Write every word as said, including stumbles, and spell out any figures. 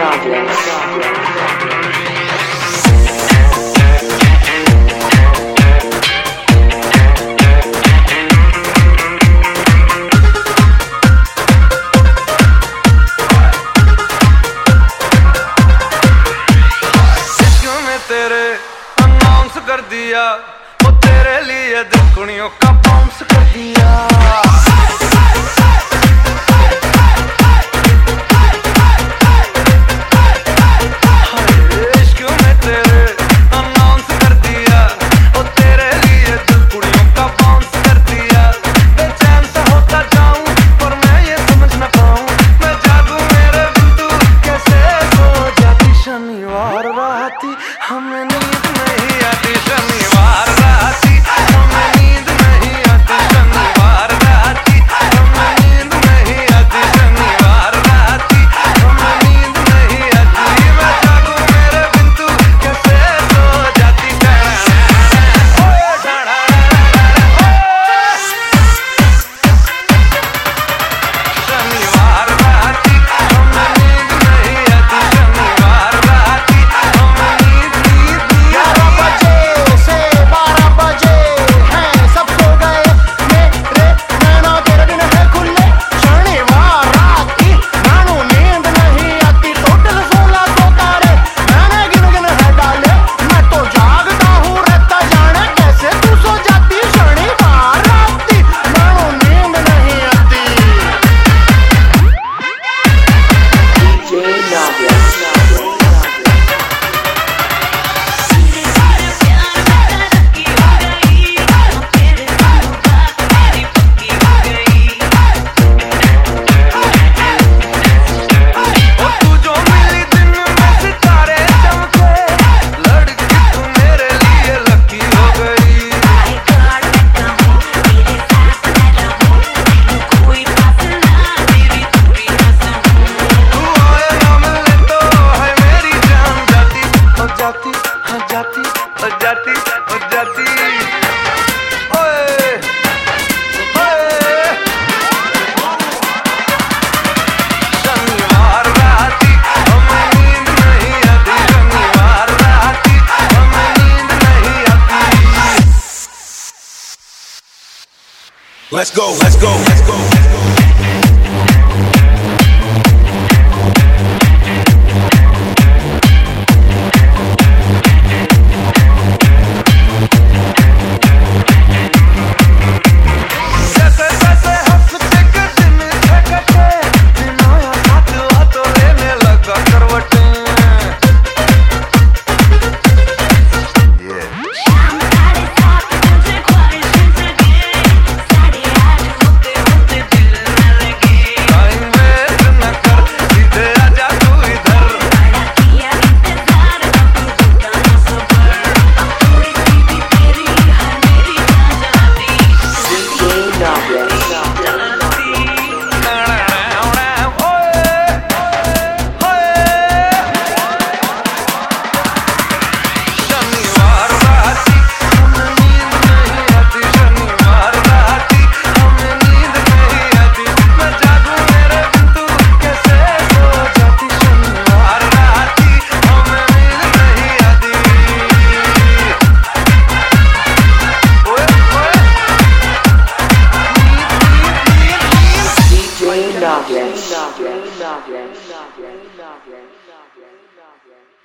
तेरे अनाउंस कर दिया, वो तेरे लिए दुनिया का बाउंस कर दिया। हमें नींद नहीं आती शनिवार राती, हमें नींद नहीं आती शनिवार राती, हमें नींद नहीं आती शनिवार राती, हमें नींद नहीं आती। मैं जागूं मेरे बिन तू कैसे सो जाती। शनिवार राती हमें नींद नहीं आती, शनिवार राती हमें नींद ग्यारह बजे से बारह बजे हैं सब सो गए, मेरे नैना तेरे दिन है खुले। शनिवार रात की नानू नींद नहीं आती, टोटल सोलह सौ तारे मैंने गिन गिन है डाले। मैं तो जागता हूँ रहता जाने कैसे तू सो जाती। शनिवार रात की नानू नींद नहीं आती। जाती जाती जाती ओए ओए। शनिवार राती हमें नींद नहीं आती, शनिवार राती हमें नींद नहीं आती। Let's go, let's go, let's go, let's go. Dog, dog, dog, dog, dog, dog, dog, dog, dog, dog, dog, dog, dog.